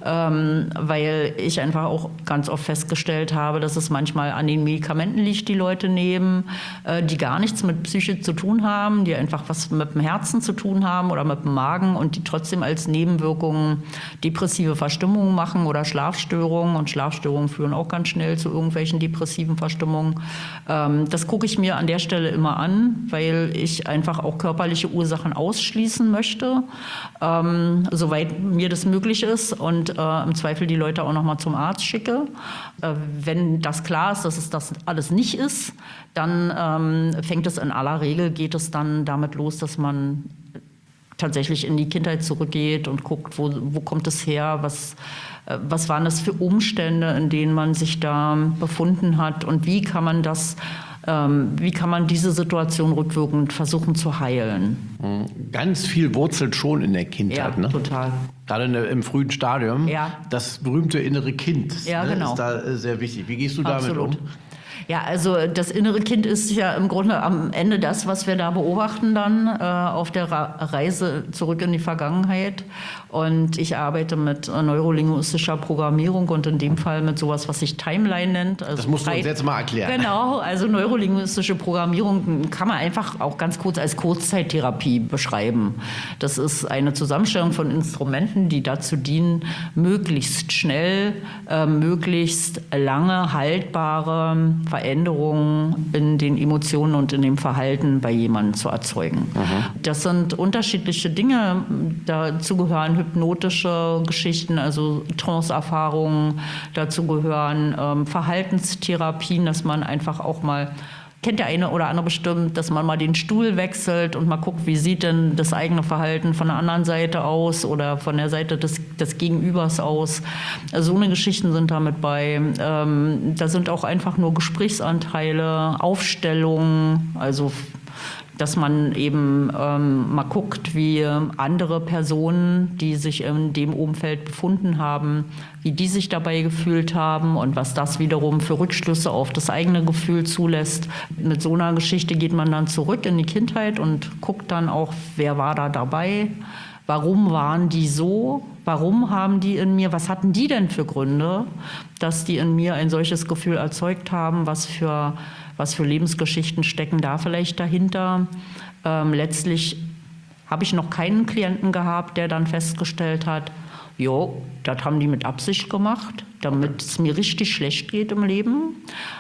weil ich einfach auch ganz oft festgestellt habe, dass es manchmal an den Medikamenten liegt, die Leute nehmen, die gar nichts mit Psyche zu tun haben, die einfach was mit dem Herzen zu tun haben oder mit dem Magen und die trotzdem als Nebenwirkungen depressive Verstimmungen machen oder Schlafstörungen und Schlafstörungen führen auch ganz schnell zu irgendwelchen depressiven Verstimmungen. Das gucke ich mir an der Stelle immer an, weil ich einfach auch körperliche Ursachen ausschließen möchte, soweit mir das möglich ist und im Zweifel die Leute auch noch mal zum Arzt schicke. Wenn das klar ist, dass es das alles nicht ist, dann fängt es in aller Regel, geht es dann damit los, dass man tatsächlich in die Kindheit zurückgeht und guckt, wo kommt es her, was waren das für Umstände, in denen man sich da befunden hat und wie kann man diese Situation rückwirkend versuchen zu heilen? Ganz viel wurzelt schon in der Kindheit, ja, ne? Total. Gerade im frühen Stadium. Ja. Das berühmte innere Kind ist genau. da sehr wichtig. Wie gehst du damit um? Ja, also das innere Kind ist ja im Grunde am Ende das, was wir da beobachten dann auf der Reise zurück in die Vergangenheit. Und ich arbeite mit neurolinguistischer Programmierung und in dem Fall mit sowas, was sich Timeline nennt. Also das musst du uns jetzt mal erklären. Genau, also neurolinguistische Programmierung kann man einfach auch ganz kurz als Kurzzeittherapie beschreiben. Das ist eine Zusammenstellung von Instrumenten, die dazu dienen, möglichst schnell, möglichst lange haltbare Veränderungen in den Emotionen und in dem Verhalten bei jemandem zu erzeugen. Das sind unterschiedliche Dinge. Dazu gehören hypnotische Geschichten, also Trance-Erfahrungen. Dazu gehören Verhaltenstherapien, dass man einfach auch mal, kennt der eine oder andere bestimmt, dass man mal den Stuhl wechselt und mal guckt, wie sieht denn das eigene Verhalten von der anderen Seite aus oder von der Seite des Gegenübers aus. So eine Geschichten sind da mit bei. Da sind auch einfach nur Gesprächsanteile, Aufstellungen, also dass man eben mal guckt, wie andere Personen, die sich in dem Umfeld befunden haben, wie die sich dabei gefühlt haben und was das wiederum für Rückschlüsse auf das eigene Gefühl zulässt. Mit so einer Geschichte geht man dann zurück in die Kindheit und guckt dann auch, wer war da dabei, warum waren die so, warum haben die in mir, was hatten die denn für Gründe, dass die in mir ein solches Gefühl erzeugt haben, was für Lebensgeschichten stecken da vielleicht dahinter. Letztlich habe ich noch keinen Klienten gehabt, der dann festgestellt hat, jo, das haben die mit Absicht gemacht, damit es mir richtig schlecht geht im Leben,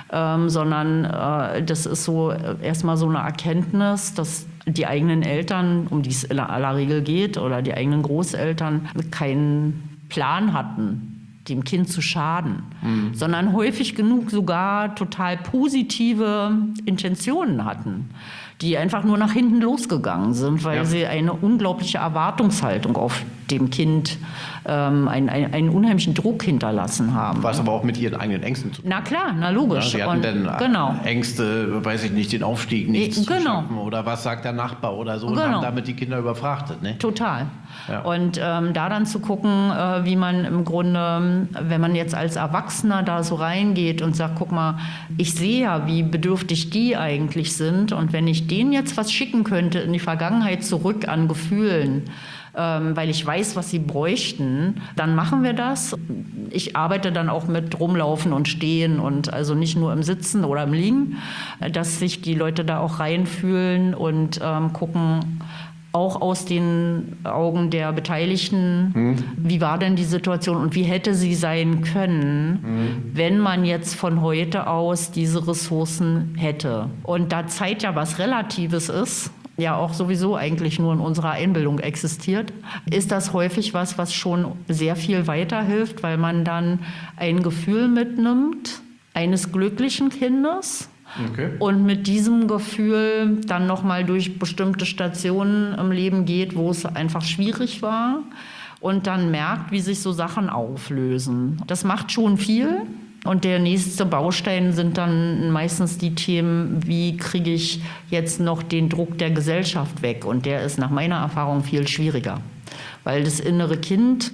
sondern das ist so erstmal so eine Erkenntnis, dass die eigenen Eltern, um die es in aller Regel geht, oder die eigenen Großeltern keinen Plan hatten, dem Kind zu schaden, sondern häufig genug sogar total positive Intentionen hatten, die einfach nur nach hinten losgegangen sind, weil sie eine unglaubliche Erwartungshaltung auf dem Kind, einen unheimlichen Druck hinterlassen haben. Was aber auch mit ihren eigenen Ängsten zu tun. Na klar, na logisch. Ja, sie hatten dann Ängste, weiß ich nicht, den Aufstieg nicht zu schaffen oder was sagt der Nachbar oder so und haben damit die Kinder überfrachtet. Ne? Total. Ja. Und da dann zu gucken, wie man im Grunde, wenn man jetzt als Erwachsener da so reingeht und sagt, guck mal, ich sehe ja, wie bedürftig die eigentlich sind und wenn ich denen jetzt was schicken könnte in die Vergangenheit zurück an Gefühlen, weil ich weiß, was sie bräuchten, dann machen wir das. Ich arbeite dann auch mit Rumlaufen und Stehen und also nicht nur im Sitzen oder im Liegen, dass sich die Leute da auch reinfühlen und gucken, auch aus den Augen der Beteiligten, wie war denn die Situation und wie hätte sie sein können, wenn man jetzt von heute aus diese Ressourcen hätte. Und da Zeit ja was Relatives ist, ja auch sowieso eigentlich nur in unserer Einbildung existiert, ist das häufig was schon sehr viel weiterhilft, weil man dann ein Gefühl mitnimmt eines glücklichen Kindes. Okay. Und mit diesem Gefühl dann nochmal durch bestimmte Stationen im Leben geht, wo es einfach schwierig war und dann merkt, wie sich so Sachen auflösen. Das macht schon viel. Und der nächste Baustein sind dann meistens die Themen, wie kriege ich jetzt noch den Druck der Gesellschaft weg? Und der ist nach meiner Erfahrung viel schwieriger. Weil das innere Kind,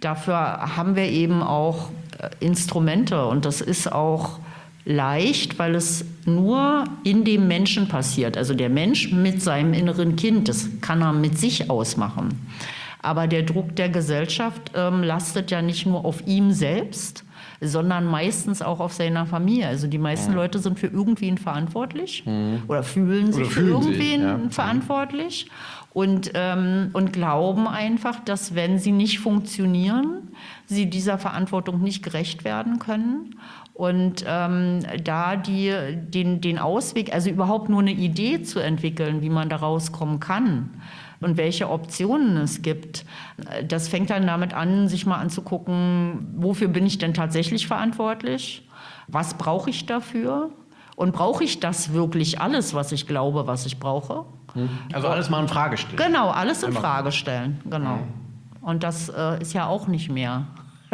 dafür haben wir eben auch Instrumente und das ist auch leicht, weil es nur in dem Menschen passiert. Also der Mensch mit seinem inneren Kind, das kann er mit sich ausmachen. Aber der Druck der Gesellschaft lastet ja nicht nur auf ihm selbst, sondern meistens auch auf seiner Familie. Also die meisten Leute sind für irgendwen verantwortlich oder fühlen sich für irgendwen verantwortlich und glauben einfach, dass wenn sie nicht funktionieren, sie dieser Verantwortung nicht gerecht werden können. Und da den Ausweg, also überhaupt nur eine Idee zu entwickeln, wie man da rauskommen kann und welche Optionen es gibt, das fängt dann damit an, sich mal anzugucken, wofür bin ich denn tatsächlich verantwortlich? Was brauche ich dafür? Und brauche ich das wirklich alles, was ich glaube, was ich brauche? Also alles mal in Frage stellen. Genau, alles in Frage stellen, genau. Und das ist ja auch nicht mehr.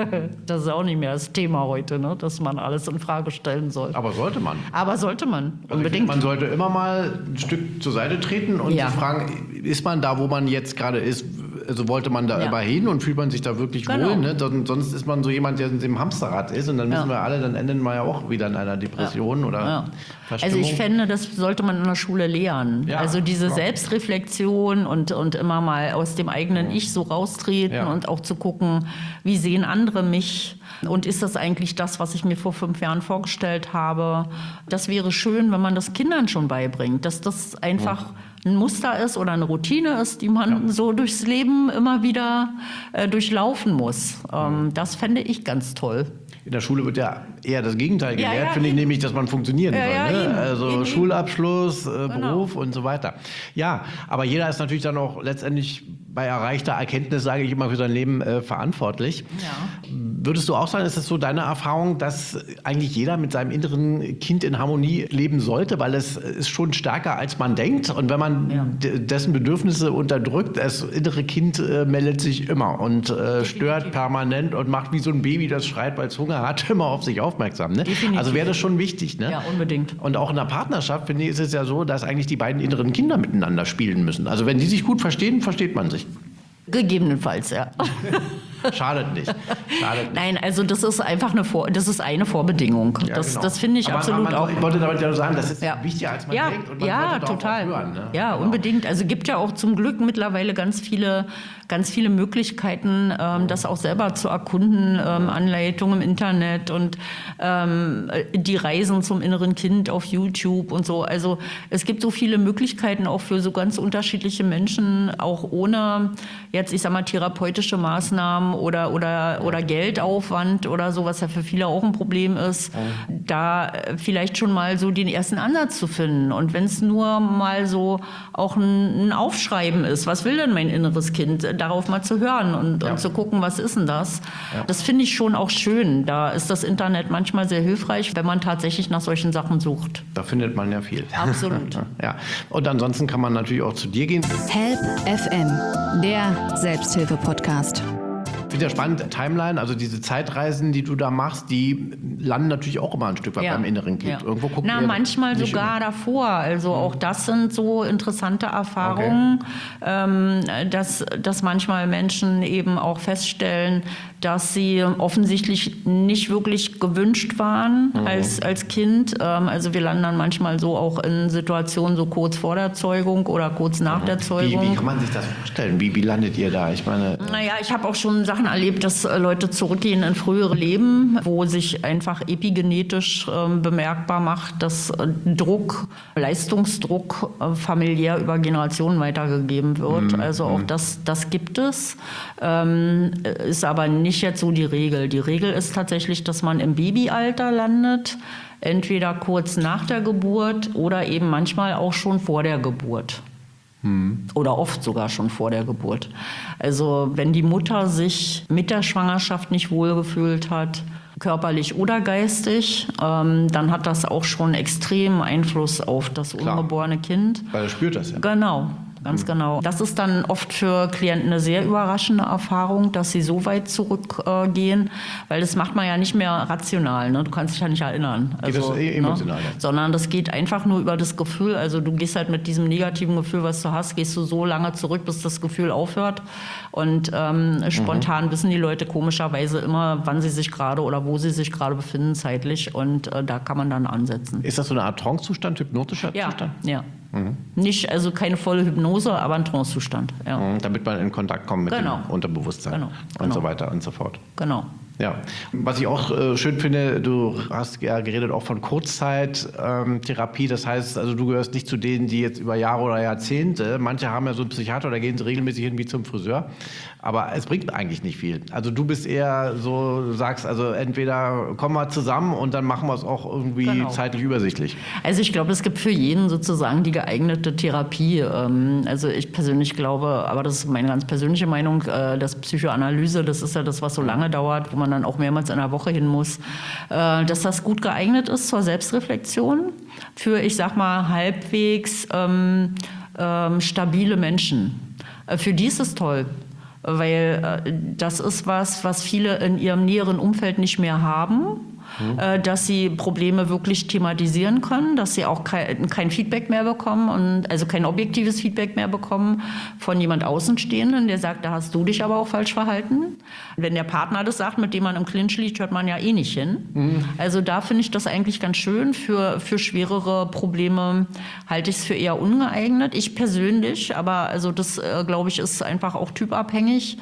Das ist auch nicht mehr das Thema heute, ne? Dass man alles in Frage stellen soll. Aber sollte man. Aber sollte man, unbedingt. Man sollte immer mal ein Stück zur Seite treten und sich fragen, ist man da, wo man jetzt gerade ist, also wollte man da immer hin und fühlt man sich da wirklich wohl? Ne? Sonst ist man so jemand, der in dem Hamsterrad ist und dann müssen wir alle, dann enden wir ja auch wieder in einer Depression oder Verstimmung. Also ich fände, das sollte man in der Schule lernen. Ja, also diese Selbstreflexion und immer mal aus dem eigenen Ich so raustreten und auch zu gucken, wie sehen andere mich und ist das eigentlich das, was ich mir vor 5 Jahren vorgestellt habe? Das wäre schön, wenn man das Kindern schon beibringt, dass das einfach ein Muster ist oder eine Routine ist, die man so durchs Leben immer wieder durchlaufen muss. Das fände ich ganz toll. In der Schule wird ja eher das Gegenteil gelehrt, ja, finde ich nämlich, dass man funktionieren soll. Ne? Eben, also Schulabschluss, Beruf und so weiter. Ja, aber jeder ist natürlich dann auch letztendlich bei erreichter Erkenntnis, sage ich immer, für sein Leben verantwortlich. Ja. Würdest du auch sagen, ist das so deine Erfahrung, dass eigentlich jeder mit seinem inneren Kind in Harmonie leben sollte, weil es ist schon stärker, als man denkt und wenn man dessen Bedürfnisse unterdrückt, das innere Kind meldet sich immer und stört permanent und macht wie so ein Baby, das schreit, weil es Hunger hat, immer auf sich aufmerksam. Ne? Also wäre das schon wichtig. Ne? Ja, unbedingt. Und auch in der Partnerschaft, finde ich, ist es ja so, dass eigentlich die beiden inneren Kinder miteinander spielen müssen. Also wenn die sich gut verstehen, versteht man sich. Gegebenenfalls, ja. Schadet nicht. Nein, also das ist einfach eine Vorbedingung. Ja, das finde ich aber absolut auch. Ich wollte damit ja sagen, das ist wichtiger, als man denkt. Und man sollte total. Auch hören, ne? Ja, unbedingt. Also gibt ja auch zum Glück mittlerweile ganz viele Möglichkeiten, das auch selber zu erkunden, Anleitungen im Internet und die Reisen zum inneren Kind auf YouTube und so. Also es gibt so viele Möglichkeiten auch für so ganz unterschiedliche Menschen, auch ohne jetzt, ich sag mal, therapeutische Maßnahmen oder Geldaufwand oder so, was ja für viele auch ein Problem ist, da vielleicht schon mal so den ersten Ansatz zu finden. Und wenn es nur mal so auch ein Aufschreiben ist, was will denn mein inneres Kind, darauf mal zu hören und zu gucken, was ist denn das? Ja. Das finde ich schon auch schön. Da ist das Internet manchmal sehr hilfreich, wenn man tatsächlich nach solchen Sachen sucht. Da findet man ja viel. Absolut. Ja. Und ansonsten kann man natürlich auch zu dir gehen. Help FM, der Selbsthilfe-Podcast. Ich finde ja spannend, Timeline, also diese Zeitreisen, die du da machst, die landen natürlich auch immer ein Stück weit beim inneren Kind. Ja. Irgendwo gucken wir manchmal nicht sogar immer. davor. Also auch das sind so interessante Erfahrungen, dass manchmal Menschen eben auch feststellen, dass sie offensichtlich nicht wirklich gewünscht waren als Kind. Also wir landen dann manchmal so auch in Situationen so kurz vor der Zeugung oder kurz nach der Zeugung. Wie kann man sich das vorstellen? Wie landet ihr da? Ich meine, Naja, ich habe auch schon Sachen erlebt, dass Leute zurückgehen in frühere Leben, wo sich einfach epigenetisch bemerkbar macht, dass Leistungsdruck familiär über Generationen weitergegeben wird. Also auch das gibt es, ist aber nicht jetzt so die Regel. Die Regel ist tatsächlich, dass man im Babyalter landet, entweder kurz nach der Geburt oder eben manchmal auch schon vor der Geburt. Oder oft sogar schon vor der Geburt. Also wenn die Mutter sich mit der Schwangerschaft nicht wohlgefühlt hat, körperlich oder geistig, dann hat das auch schon extremen Einfluss auf das ungeborene Kind. weil er spürt das ja. Genau. Ganz genau. Das ist dann oft für Klienten eine sehr überraschende Erfahrung, dass sie so weit zurückgehen, weil das macht man ja nicht mehr rational. Ne? Du kannst dich ja nicht erinnern. Geht das emotional? Ne? Sondern das geht einfach nur über das Gefühl. Also du gehst halt mit diesem negativen Gefühl, was du hast, gehst du so lange zurück, bis das Gefühl aufhört. Und spontan wissen die Leute komischerweise immer, wann sie sich gerade oder wo sie sich gerade befinden zeitlich. Und da kann man dann ansetzen. Ist das so eine Art Trance-Zustand, hypnotischer Zustand? Ja. Nicht, also keine volle Hypnose, aber ein Trance-Zustand. Ja. Damit man in Kontakt kommt mit dem Unterbewusstsein und so weiter und so fort. Genau. Ja, was ich auch schön finde, du hast ja geredet auch von Kurzzeit-Therapie. Das heißt, also du gehörst nicht zu denen, die jetzt über Jahre oder Jahrzehnte, manche haben ja so einen Psychiater, da gehen sie regelmäßig hin wie zum Friseur. Aber es bringt eigentlich nicht viel. Also du bist eher so, du sagst, also entweder kommen wir zusammen und dann machen wir es auch irgendwie zeitlich übersichtlich. Also ich glaube, es gibt für jeden sozusagen die geeignete Therapie. Also ich persönlich glaube, aber das ist meine ganz persönliche Meinung, dass Psychoanalyse, das ist ja das, was so lange dauert, wo man dann auch mehrmals in der Woche hin muss, dass das gut geeignet ist zur Selbstreflexion für, ich sag mal, halbwegs stabile Menschen. Für die ist es toll. Weil das ist was viele in ihrem näheren Umfeld nicht mehr haben, dass sie Probleme wirklich thematisieren können, dass sie auch kein Feedback mehr bekommen, und also kein objektives Feedback mehr bekommen von jemand Außenstehenden, der sagt, da hast du dich aber auch falsch verhalten. Wenn der Partner das sagt, mit dem man im Clinch liegt, hört man ja eh nicht hin. Also da finde ich das eigentlich ganz schön. Für schwerere Probleme halte ich es für eher ungeeignet. Ich persönlich, aber also das, glaube ich, ist einfach auch typabhängig,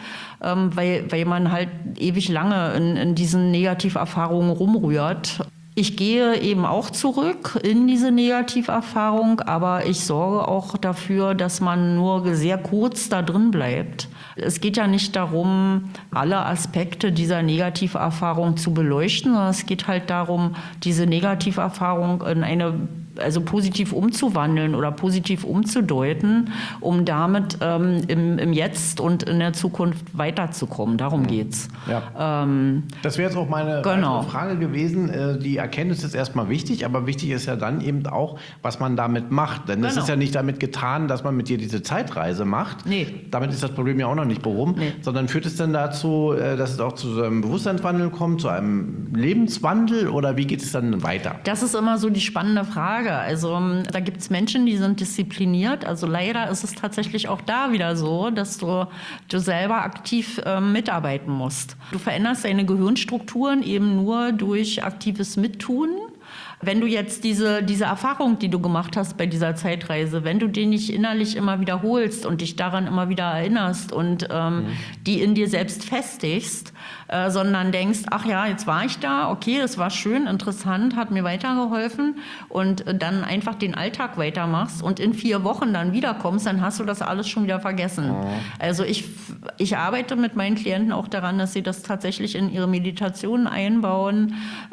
weil man halt ewig lange in diesen Negativerfahrungen rumrührt. Ich gehe eben auch zurück in diese Negativerfahrung, aber ich sorge auch dafür, dass man nur sehr kurz da drin bleibt. Es geht ja nicht darum, alle Aspekte dieser Negativerfahrung zu beleuchten, sondern es geht halt darum, diese Negativerfahrung in eine positiv umzuwandeln oder positiv umzudeuten, um damit im Jetzt und in der Zukunft weiterzukommen. Darum geht's. Ja. Das wäre jetzt auch meine Frage gewesen. Die Erkenntnis ist erstmal wichtig, aber wichtig ist ja dann eben auch, was man damit macht. Denn es ist ja nicht damit getan, dass man mit dir diese Zeitreise macht. Nee. Damit ist das Problem ja auch noch nicht behoben. Nee. Sondern führt es dann dazu, dass es auch zu so einem Bewusstseinswandel kommt, zu einem Lebenswandel, oder wie geht es dann weiter? Das ist immer so die spannende Frage. Also da gibt es Menschen, die sind diszipliniert. Also leider ist es tatsächlich auch da wieder so, dass du selber aktiv mitarbeiten musst. Du veränderst deine Gehirnstrukturen eben nur durch aktives Mittun. Wenn du jetzt diese Erfahrung, die du gemacht hast bei dieser Zeitreise, wenn du die nicht innerlich immer wiederholst und dich daran immer wieder erinnerst und die in dir selbst festigst, sondern denkst, ach ja, jetzt war ich da, okay, das war schön, interessant, hat mir weitergeholfen, und dann einfach den Alltag weitermachst und in 4 Wochen dann wiederkommst, dann hast du das alles schon wieder vergessen. Also ich arbeite mit meinen Klienten auch daran, dass sie das tatsächlich in ihre Meditationen einbauen,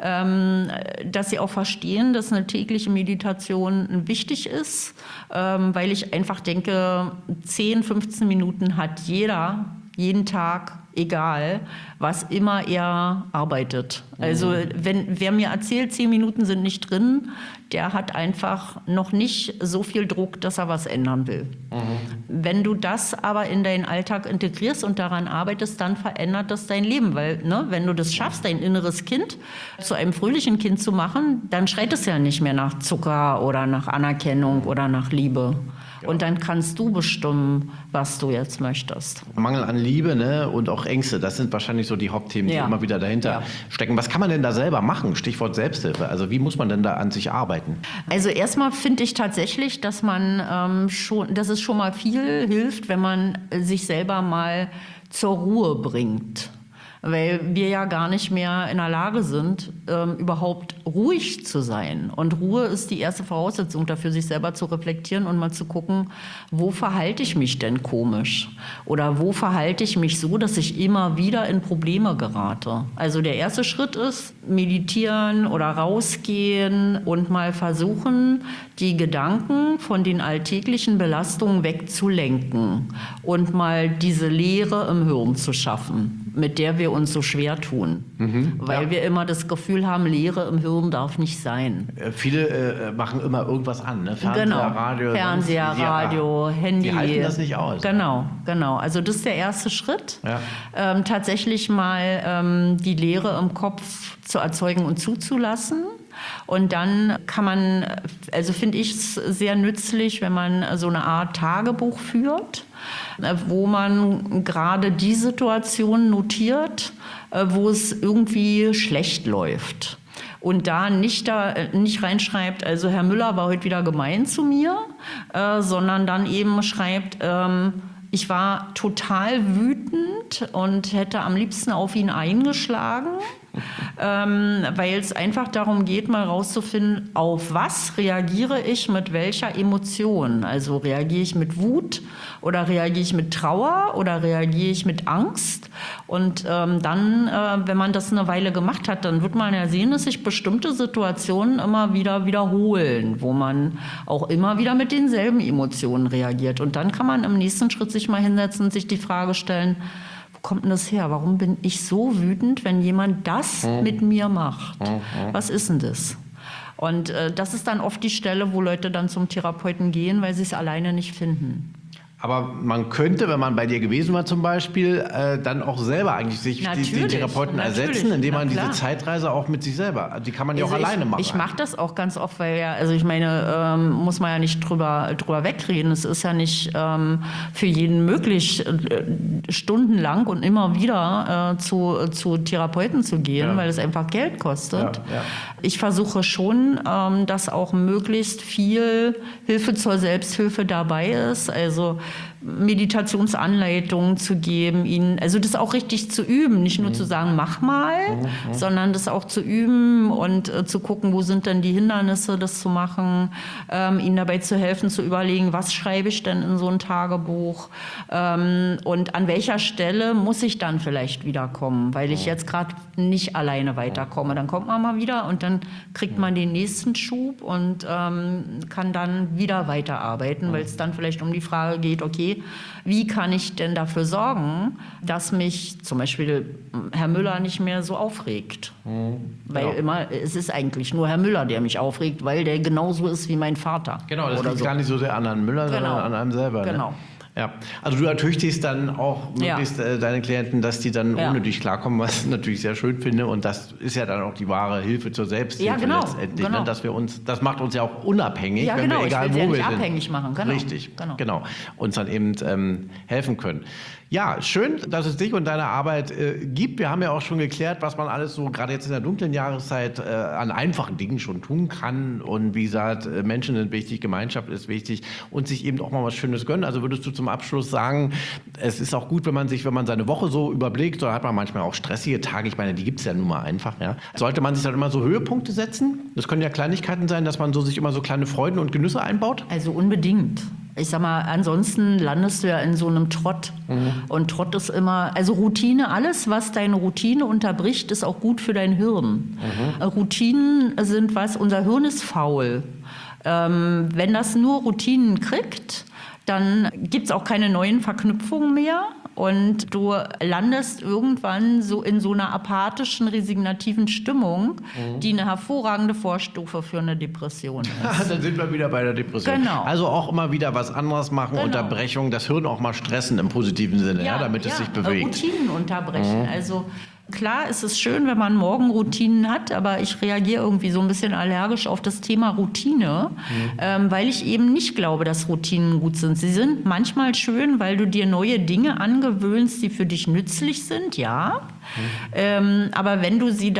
dass sie auch verstehen, dass eine tägliche Meditation wichtig ist, weil ich einfach denke, 10, 15 Minuten hat jeder jeden Tag egal, was immer er arbeitet. Also wer mir erzählt, 10 Minuten sind nicht drin, der hat einfach noch nicht so viel Druck, dass er was ändern will. Wenn du das aber in deinen Alltag integrierst und daran arbeitest, dann verändert das dein Leben. Weil, wenn du das schaffst, dein inneres Kind zu einem fröhlichen Kind zu machen, dann schreit es ja nicht mehr nach Zucker oder nach Anerkennung oder nach Liebe. Und dann kannst du bestimmen, was du jetzt möchtest. Mangel an Liebe, ne? Und auch Ängste, das sind wahrscheinlich so die Hauptthemen, die immer wieder dahinter stecken. Was kann man denn da selber machen? Stichwort Selbsthilfe. Also wie muss man denn da an sich arbeiten? Also erstmal finde ich tatsächlich, dass dass es schon mal viel hilft, wenn man sich selber mal zur Ruhe bringt. Weil wir ja gar nicht mehr in der Lage sind, überhaupt ruhig zu sein. Und Ruhe ist die erste Voraussetzung dafür, sich selber zu reflektieren und mal zu gucken, wo verhalte ich mich denn komisch? Oder wo verhalte ich mich so, dass ich immer wieder in Probleme gerate? Also der erste Schritt ist, meditieren oder rausgehen und mal versuchen, die Gedanken von den alltäglichen Belastungen wegzulenken und mal diese Leere im Hirn zu schaffen, mit der wir uns so schwer tun. Weil wir immer das Gefühl haben, Leere im Hirn darf nicht sein. Viele machen immer irgendwas an, ne? Fernseher, Radio, Handy. Die halten das nicht aus. Genau. Also das ist der erste Schritt. Ja. Tatsächlich mal die Leere im Kopf zu erzeugen und zuzulassen. Und dann kann man, also finde ich es sehr nützlich, wenn man so eine Art Tagebuch führt, wo man gerade die Situation notiert, wo es irgendwie schlecht läuft. Und da nicht reinschreibt, also Herr Müller war heute wieder gemein zu mir, sondern dann eben schreibt, ich war total wütend und hätte am liebsten auf ihn eingeschlagen, weil es einfach darum geht, mal rauszufinden, auf was reagiere ich mit welcher Emotion. Also reagiere ich mit Wut oder reagiere ich mit Trauer oder reagiere ich mit Angst. Und dann, wenn man das eine Weile gemacht hat, dann wird man ja sehen, dass sich bestimmte Situationen immer wieder wiederholen, wo man auch immer wieder mit denselben Emotionen reagiert. Und dann kann man im nächsten Schritt sich mal hinsetzen und sich die Frage stellen, wo kommt denn das her? Warum bin ich so wütend, wenn jemand das mit mir macht? Was ist denn das? Und das ist dann oft die Stelle, wo Leute dann zum Therapeuten gehen, weil sie es alleine nicht finden. Aber man könnte, wenn man bei dir gewesen war zum Beispiel, dann auch selber eigentlich sich den Therapeuten ersetzen, indem man diese Zeitreise auch mit sich selber, die kann man ja auch alleine machen. Ich mache das auch ganz oft, weil ja, also ich meine, muss man ja nicht drüber wegreden. Es ist ja nicht für jeden möglich, stundenlang und immer wieder zu Therapeuten zu gehen, weil es einfach Geld kostet. Ja. Ich versuche schon, dass auch möglichst viel Hilfe zur Selbsthilfe dabei ist. Also Meditationsanleitungen zu geben, ihnen, also das auch richtig zu üben, nicht nur zu sagen, mach mal, sondern das auch zu üben und zu gucken, wo sind denn die Hindernisse, das zu machen, ihnen dabei zu helfen, zu überlegen, was schreibe ich denn in so ein Tagebuch und an welcher Stelle muss ich dann vielleicht wiederkommen, weil ich jetzt gerade nicht alleine weiterkomme. Dann kommt man mal wieder und dann kriegt man den nächsten Schub und kann dann wieder weiterarbeiten, weil es dann vielleicht um die Frage geht, okay, wie kann ich denn dafür sorgen, dass mich zum Beispiel Herr Müller nicht mehr so aufregt? Weil immer, es ist eigentlich nur Herr Müller, der mich aufregt, weil der genauso ist wie mein Vater. Genau, das liegt gar nicht so sehr an Herrn Müller, sondern an einem selber. Genau. Ne? Ja, also du ertüchtigst dann auch möglichst deine Klienten, dass die dann ohne dich klarkommen, was ich natürlich sehr schön finde. Und das ist ja dann auch die wahre Hilfe zur Selbsthilfe letztendlich. Ne? Dass das macht uns ja auch unabhängig, wenn wir egal wo wir sind. Abhängig machen, genau. Richtig, genau. Uns dann eben helfen können. Ja, schön, dass es dich und deine Arbeit gibt. Wir haben ja auch schon geklärt, was man alles so gerade jetzt in der dunklen Jahreszeit an einfachen Dingen schon tun kann. Und wie gesagt, Menschen sind wichtig, Gemeinschaft ist wichtig und sich eben auch mal was Schönes gönnen. Also würdest du zum Abschluss sagen, es ist auch gut, wenn man seine Woche so überblickt, oder hat man manchmal auch stressige Tage, ich meine, die gibt es ja nun mal einfach. Ja. Sollte man sich dann immer so Höhepunkte setzen? Das können ja Kleinigkeiten sein, dass man sich immer so kleine Freuden und Genüsse einbaut? Also unbedingt. Ich sag mal, ansonsten landest du ja in so einem Trott. Und Trott ist immer, also Routine, alles, was deine Routine unterbricht, ist auch gut für dein Hirn. Routinen sind unser Hirn ist faul. Wenn das nur Routinen kriegt, dann gibt es auch keine neuen Verknüpfungen mehr. und du landest irgendwann so in so einer apathischen, resignativen Stimmung, die eine hervorragende Vorstufe für eine Depression ist. Dann sind wir wieder bei der Depression. Genau. Also auch immer wieder was anderes machen, Unterbrechung, das Hirn auch mal stressen im positiven Sinne, damit es sich bewegt. Routinen unterbrechen. Also klar ist es schön, wenn man Morgenroutinen hat, aber ich reagiere irgendwie so ein bisschen allergisch auf das Thema Routine, weil ich eben nicht glaube, dass Routinen gut sind. Sie sind manchmal schön, weil du dir neue Dinge angewöhnst, die für dich nützlich sind, ja. Aber wenn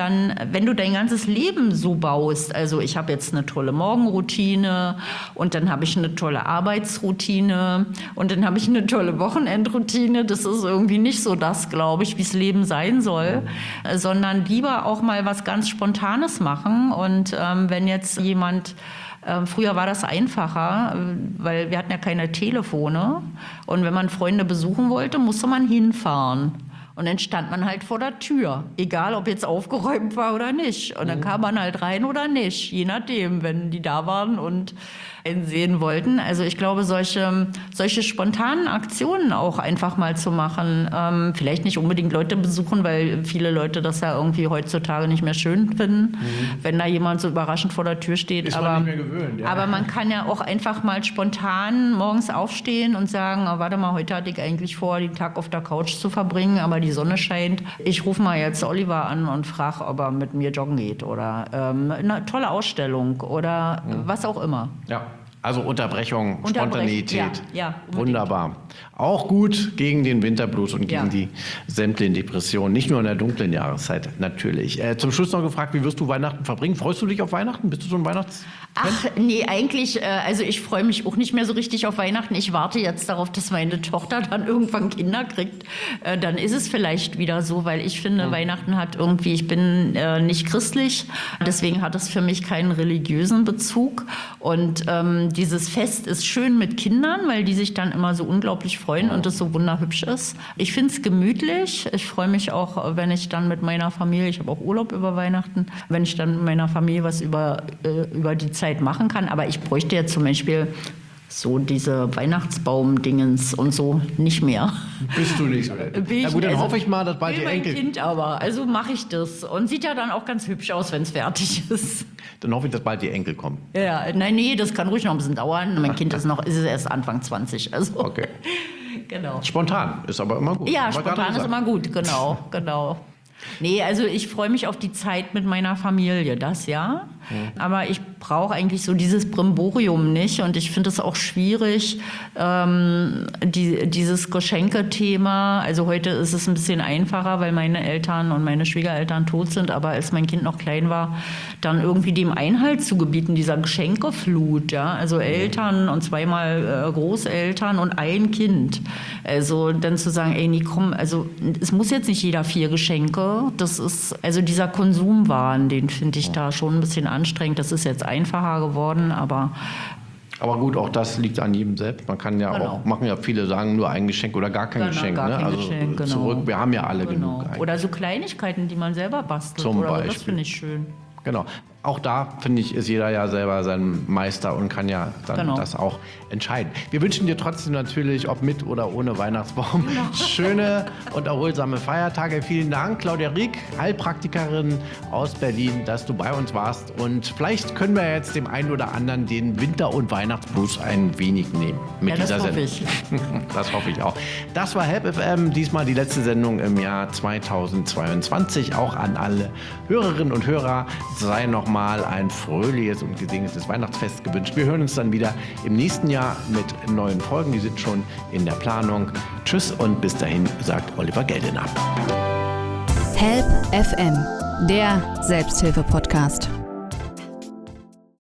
du dein ganzes Leben so baust, also ich habe jetzt eine tolle Morgenroutine und dann habe ich eine tolle Arbeitsroutine und dann habe ich eine tolle Wochenendroutine, das ist irgendwie nicht so das, glaube ich, wie es Leben sein soll, sondern lieber auch mal was ganz Spontanes machen. Und wenn jetzt jemand... Früher war das einfacher, weil wir hatten ja keine Telefone. Und wenn man Freunde besuchen wollte, musste man hinfahren. Und dann stand man halt vor der Tür, egal ob jetzt aufgeräumt war oder nicht. Und dann kam man halt rein oder nicht, je nachdem, wenn die da waren und einen sehen wollten. Also ich glaube, solche spontanen Aktionen auch einfach mal zu machen, vielleicht nicht unbedingt Leute besuchen, weil viele Leute das ja irgendwie heutzutage nicht mehr schön finden, wenn da jemand so überraschend vor der Tür steht. Ist man nicht mehr gewöhnt, ja. Aber man kann ja auch einfach mal spontan morgens aufstehen und sagen, oh, warte mal, heute hatte ich eigentlich vor, den Tag auf der Couch zu verbringen, aber die Sonne scheint. Ich rufe mal jetzt Oliver an und frage, ob er mit mir joggen geht oder eine tolle Ausstellung oder was auch immer. Ja. Also Unterbrechung, Spontanität. Ja, wunderbar. Auch gut gegen den Winterblues und gegen die sämtlichen Depressionen. Nicht nur in der dunklen Jahreszeit, natürlich. Zum Schluss noch gefragt, wie wirst du Weihnachten verbringen? Freust du dich auf Weihnachten? Bist du so ein Weihnachtsfan? Ach, nee, eigentlich, also ich freue mich auch nicht mehr so richtig auf Weihnachten. Ich warte jetzt darauf, dass meine Tochter dann irgendwann Kinder kriegt. Dann ist es vielleicht wieder so, weil ich finde, Weihnachten hat irgendwie, ich bin nicht christlich, deswegen hat es für mich keinen religiösen Bezug. Und dieses Fest ist schön mit Kindern, weil die sich dann immer so unglaublich freuen und es so wunderhübsch ist. Ich finde es gemütlich. Ich freue mich auch, wenn ich dann mit meiner Familie, ich habe auch Urlaub über Weihnachten, wenn ich dann mit meiner Familie was über die Zeit machen kann. Aber ich bräuchte jetzt zum Beispiel so diese Weihnachtsbaum-Dingens und so nicht mehr. Bist du nicht so? Na gut, dann hoffe ich mal, dass bald die Enkel... mein Kind aber, also mache ich das. Und sieht ja dann auch ganz hübsch aus, wenn es fertig ist. Dann hoffe ich, dass bald die Enkel kommen. Ja, nee, das kann ruhig noch ein bisschen dauern. Mein Kind ist erst Anfang 20. Also. Okay. Genau. Spontan ist aber immer gut. Ja, spontan ist immer gut, genau. Nee, also ich freue mich auf die Zeit mit meiner Familie, das ja. Aber ich brauche eigentlich so dieses Brimborium nicht. Und ich finde es auch schwierig, dieses Geschenke-Thema. Also heute ist es ein bisschen einfacher, weil meine Eltern und meine Schwiegereltern tot sind. Aber als mein Kind noch klein war, dann irgendwie dem Einhalt zu gebieten, dieser Geschenkeflut. Ja? Also Eltern und zweimal Großeltern und ein Kind. Also dann zu sagen, ey, nee, komm, also es muss jetzt nicht jeder 4 Geschenke. Das ist, also dieser Konsumwahn, den finde ich da schon ein bisschen anstrengend. Das ist jetzt einfacher geworden, aber gut, auch das liegt an jedem selbst. Man kann ja auch, machen ja viele sagen, nur ein Geschenk oder gar kein Geschenk. Gar kein Geschenk, genau. Zurück, wir haben ja alle genug. Eigentlich. Oder so Kleinigkeiten, die man selber bastelt. Zum oder Beispiel. Das finde ich schön. Genau. Auch da, finde ich, ist jeder ja selber sein Meister und kann ja dann das auch entscheiden. Wir wünschen dir trotzdem natürlich, ob mit oder ohne Weihnachtsbaum, schöne und erholsame Feiertage. Vielen Dank, Claudia Rieck, Heilpraktikerin aus Berlin, dass du bei uns warst. Und vielleicht können wir jetzt dem einen oder anderen den Winter- und Weihnachtsblues ein wenig nehmen mit dieser Sendung. Das hoffe ich. Das hoffe ich auch. Das war Help FM, diesmal die letzte Sendung im Jahr 2022. Auch an alle Hörerinnen und Hörer sei nochmal ein fröhliches und gesegnetes Weihnachtsfest gewünscht. Wir hören uns dann wieder im nächsten Jahr mit neuen Folgen. Die sind schon in der Planung. Tschüss und bis dahin, sagt Oliver Geldener. Help FM, der Selbsthilfe-Podcast.